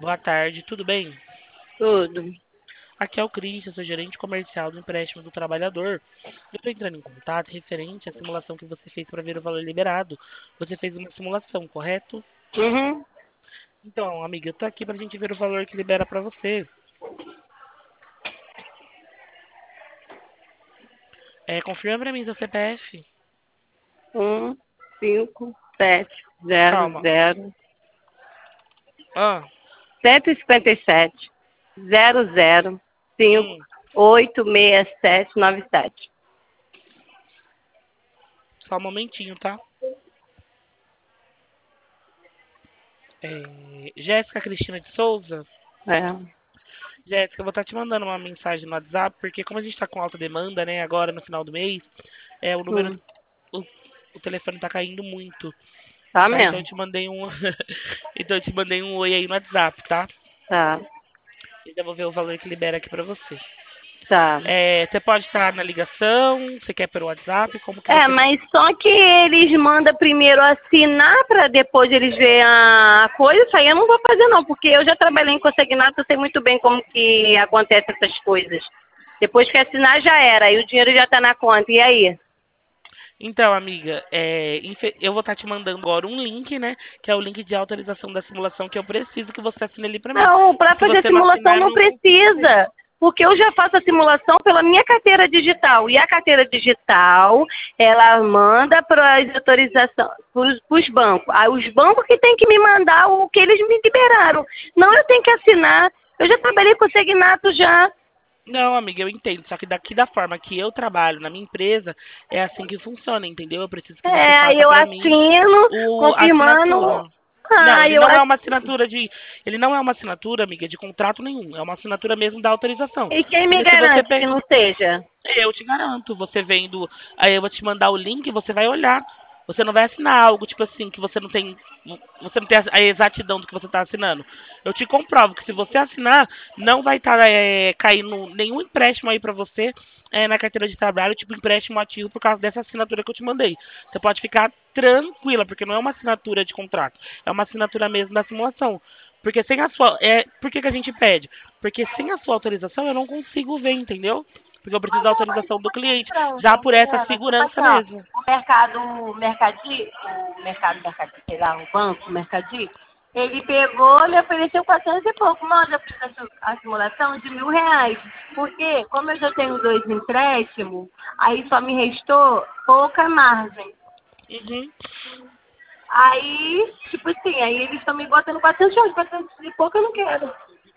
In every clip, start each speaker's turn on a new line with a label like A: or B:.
A: Boa tarde, tudo bem?
B: Tudo.
A: Aqui é o Cris, eu sou gerente comercial do empréstimo do trabalhador. Eu estou entrando em contato referente à simulação que você fez para ver o valor liberado. Você fez uma simulação, correto?
B: Uhum.
A: Então, amiga, eu tô aqui pra gente ver o valor que libera para você. Confirma pra mim seu CPF.
B: 1, 5, 7, 0,
A: Calma.
B: 0,
A: Ah,
B: 157, 0, 0, 5,
A: hum,
B: 8, 6, 7, 9, 7.
A: só um momentinho, tá? Jéssica Cristina de Souza.
B: É.
A: Jéssica, eu vou estar te mandando uma mensagem no WhatsApp, porque como a gente está com alta demanda, né, agora no final do mês, o número,
B: Hum.
A: o, o telefone tá caindo muito,
B: Tá
A: tá? Então eu
B: mesmo?
A: te mandei um, então eu te mandei um oi aí no WhatsApp, tá?
B: Tá.
A: E já vou ver o valor que libera aqui pra você.
B: Tá.
A: Você pode estar na ligação, você quer pelo WhatsApp, como que
B: É,
A: você...
B: mas só que eles mandam primeiro assinar para depois eles verem a coisa. Isso aí eu não vou fazer não, porque eu já trabalhei em consignato, eu sei muito bem como que acontece essas coisas. Depois que assinar já era, aí o dinheiro já tá na conta. E aí?
A: Então, amiga, eu vou estar te mandando agora um link, né? Que é o link de autorização da simulação que eu preciso que você assine ali pra mim.
B: Não,
A: Que
B: para
A: se
B: fazer
A: você não
B: simulação
A: assinar, eu
B: não
A: não consigo ver.
B: precisa, porque eu já faço a simulação pela minha carteira digital. E a carteira digital, ela manda para as autorizações, para os bancos. Aí os bancos que têm que me mandar o que eles me liberaram. Não, eu tenho que assinar. Eu já trabalhei com segnato já.
A: Não, amiga, eu entendo. Só que daqui da forma que eu trabalho na minha empresa, é assim que funciona, entendeu? Eu preciso que você
B: É, aí
A: faça
B: eu
A: pra mim
B: assino,
A: a
B: confirmando.
A: assinatura. Não,
B: Ah,
A: ele
B: eu
A: não é
B: assino.
A: uma assinatura de, ele não é uma assinatura, amiga, de contrato nenhum. É uma assinatura mesmo da autorização.
B: E quem me
A: Porque se você
B: garante que não seja?
A: eu te garanto, você vendo, aí eu vou te mandar o link, você vai olhar. Você não vai assinar algo tipo assim que você não tem a exatidão do que você está assinando. Eu te comprovo que se você assinar, não vai estar caindo nenhum empréstimo aí para você na carteira de trabalho, tipo empréstimo ativo por causa dessa assinatura que eu te mandei. Você pode ficar tranquila, porque não é uma assinatura de contrato, é uma assinatura mesmo da simulação. Porque sem a sua, por que que a gente pede? Porque sem a sua autorização eu não consigo ver, entendeu? Porque eu preciso da autorização do cliente,
B: Não, tá
A: já por essa
B: entendendo? Tipo
A: segurança
B: assim, ó,
A: mesmo.
B: o mercado, sei lá, o banco, o mercadinho, ele pegou, me ofereceu 400 e pouco, mas eu fiz a simulação de R$ 1.000. Porque, como eu já tenho dois empréstimos, aí só me restou pouca margem.
A: Uhum.
B: Aí, tipo assim, aí eles estão me botando R$ 400, 400 e pouco eu não quero.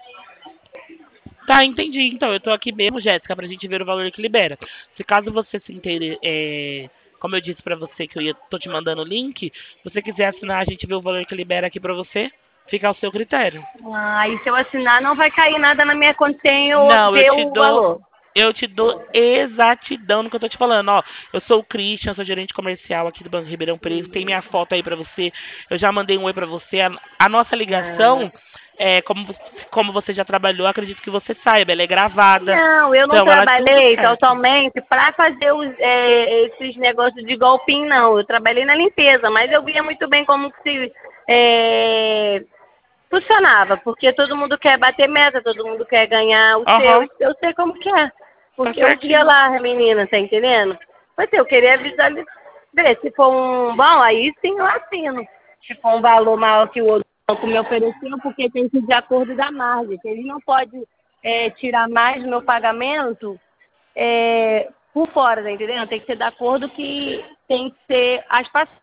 A: Tá, entendi. Então, eu tô aqui mesmo, Jéssica, pra gente ver o valor que libera. Se caso você se inteire, como eu disse pra você que tô te mandando o link, se você quiser assinar, a gente vê o valor que libera aqui pra você, fica ao seu critério.
B: Aí se eu assinar não vai cair nada na minha conta sem eu
A: Não,
B: ver o valor.
A: eu te dou exatidão no que eu tô te falando. Ó, eu sou o Christian, sou gerente comercial aqui do Banco Ribeirão Preto. Tem minha foto aí pra você. Eu já mandei um oi pra você. A nossa
B: Ah,
A: ligação, como você já trabalhou, acredito que você saiba, ela é gravada.
B: não, eu não
A: Então, ela é tudo
B: trabalhei
A: certo.
B: totalmente para fazer esses negócios de golpinho, não. Eu trabalhei na limpeza, mas eu via muito bem como que se é, funcionava, porque todo mundo quer bater meta, todo mundo quer ganhar o seu.
A: Aham,
B: Eu sei como que é,
A: tá
B: porque eu via
A: certinho.
B: lá a menina, tá entendendo? Mas eu queria visualizar, ver se for um bom, aí sim eu assino. Se for um valor maior que o outro banco me ofereceu, porque tem que ir de acordo da margem. Se ele não pode tirar mais do meu pagamento por fora, tá entendendo? Tem que ser de acordo que tem que ser as passagens.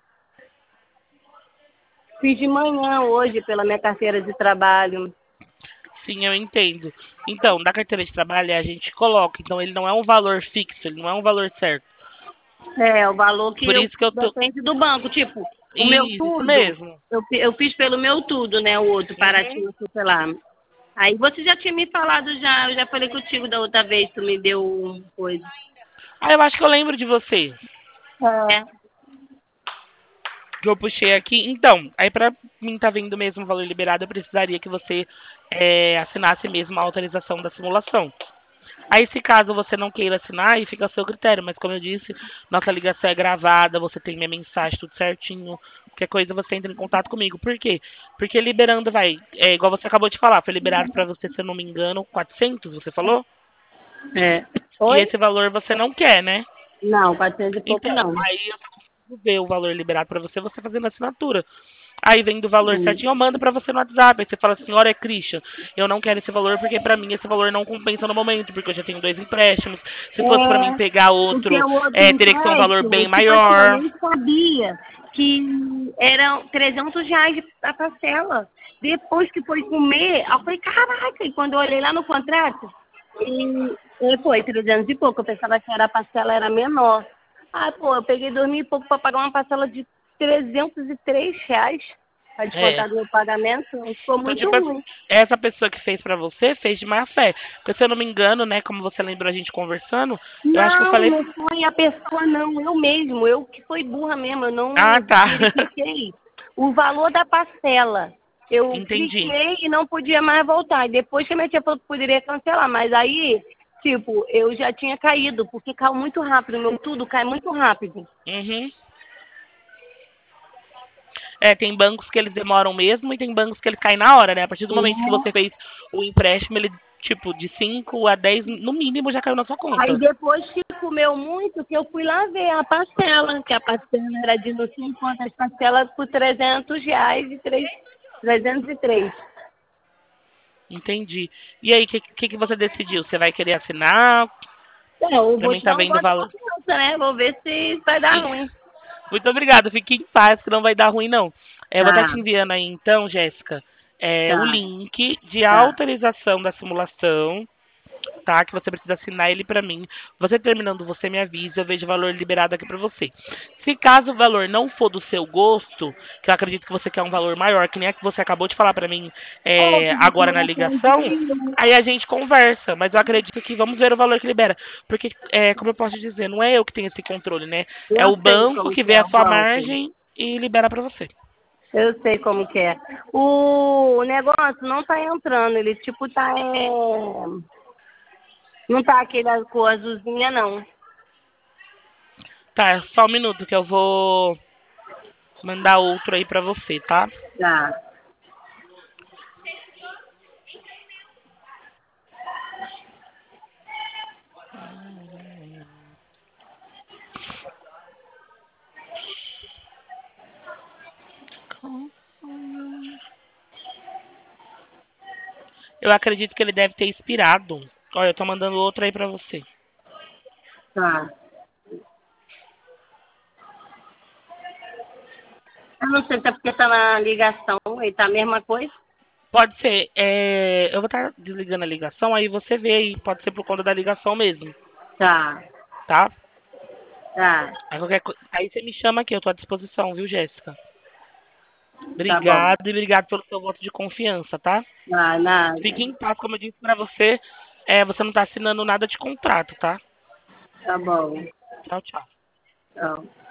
B: Fiz de manhã hoje pela minha carteira de trabalho.
A: Sim, eu entendo. Então, da carteira de trabalho a gente coloca. Então, ele não é um valor fixo, ele não é um valor certo.
B: É, o valor que
A: Por
B: eu
A: isso que eu tô.
B: depende do banco. Tipo, o meu
A: Isso
B: tudo,
A: mesmo.
B: eu fiz pelo meu tudo, né? O outro,
A: Uhum.
B: Paraty, sei lá. Aí você já tinha me falado já, eu já falei contigo da outra vez, tu me deu coisa.
A: Ah, eu acho que eu lembro de você.
B: É.
A: Que eu puxei aqui. Então, aí pra mim tá vendo mesmo o valor liberado, eu precisaria que você assinasse mesmo a autorização da simulação. Aí, se caso você não queira assinar, aí fica a seu critério. Mas, como eu disse, nossa ligação é gravada, você tem minha mensagem, tudo certinho. Qualquer coisa você entra em contato comigo. Por quê? Porque liberando, igual você acabou de falar, foi liberado pra você, se eu não me engano, 400, você falou?
B: É.
A: E
B: Oi?
A: esse valor você não quer, né?
B: Não, 400 e pouco
A: Então,
B: não.
A: aí eu só consigo ver o valor liberado pra você, você fazendo a assinatura. Aí vem do valor
B: Hum.
A: certinho, eu mando pra você no WhatsApp. Aí você fala assim, olha, Christian, eu não quero esse valor porque pra mim esse valor não compensa no momento, porque eu já tenho 2 empréstimos. Se fosse pra mim
B: É,
A: pegar
B: porque
A: outro,
B: o outro
A: teria que ser um valor
B: empréstimo,
A: bem
B: tipo assim, eu
A: maior.
B: nem sabia que eram R$ 300 a parcela. Depois que foi comer, eu falei, caraca, e quando eu olhei lá no contrato, foi 300 e pouco, eu pensava que a parcela era menor. Ah, pô, eu peguei 2.000 e pouco para pagar uma parcela de R$ 303 para
A: É.
B: descontar do meu pagamento, ficou
A: Então,
B: muito
A: tipo assim,
B: ruim.
A: essa pessoa que fez pra você fez de má fé. Porque se eu não me engano, né, como você lembrou a gente conversando, eu acho que eu
B: Não,
A: falei.
B: não foi a pessoa, não. Eu mesmo. Eu que fui burra mesmo. Eu
A: Ah,
B: não
A: tá.
B: verifiquei o valor da parcela. Eu
A: Entendi.
B: cliquei e não podia mais voltar. E depois que a minha tia falou que poderia cancelar. Mas aí, tipo, eu já tinha caído, porque caiu muito rápido. Meu tudo cai muito rápido.
A: Uhum. É, tem bancos que eles demoram mesmo e tem bancos que eles caem na hora, né? A partir do momento que você fez o empréstimo, ele, tipo, de 5 a 10 no mínimo, já caiu na sua
B: Aí
A: conta.
B: depois que comeu muito, que eu fui lá ver a parcela, que a parcela era de não sei quantas parcelas por R$ 300 e 303.
A: Entendi. E aí, o que você decidiu? Você vai querer assinar?
B: Então, eu
A: Pra
B: vou
A: mim
B: te
A: tá
B: dar um
A: vendo o
B: voto de
A: valor.
B: confiança, né? Vou ver se vai dar
A: E-
B: ruim.
A: Muito obrigado. Fique em paz, que não vai dar ruim, não. Eu vou estar te
B: Tá,
A: enviando aí, então, Jéssica, o
B: tá,
A: link de
B: tá.
A: autorização da simulação, tá? Que você precisa assinar ele pra mim. Você terminando, você me avisa, eu vejo o valor liberado aqui pra você. Se caso o valor não for do seu gosto, que eu acredito que você quer um valor maior, que nem a que você acabou de falar pra mim
B: Ó, que você
A: agora na
B: não
A: ligação,
B: entendiu.
A: aí a gente conversa. Mas eu acredito que vamos ver o valor que libera. Porque, como eu posso te dizer, não é eu que tenho esse controle, né? É
B: Eu
A: o
B: sei
A: banco
B: como
A: que
B: que
A: vê
B: é
A: a
B: o
A: sua
B: banco.
A: margem e libera pra você.
B: Eu sei como que é. O negócio não tá entrando. Ele, tipo, tá... Não tá aquele cor azulzinha, não.
A: Tá, só um minuto que eu vou mandar outro aí pra você, tá?
B: Tá.
A: Eu acredito que ele deve ter expirado. Olha, eu tô mandando outro aí pra você.
B: Tá. Eu não sei se é porque tá na ligação e tá a mesma coisa.
A: Pode ser. Eu vou estar desligando a ligação, aí você vê aí. Pode ser por conta da ligação mesmo,
B: Tá,
A: tá?
B: tá.
A: Aí você me chama aqui, eu tô à disposição, viu, Jéssica?
B: Tá bom.
A: Obrigado e obrigado pelo seu voto de confiança, tá?
B: Tá, nada.
A: Fique em paz, como eu disse pra você. Você não tá assinando nada de contrato, tá?
B: Tá bom.
A: Tchau, tchau.
B: Tchau.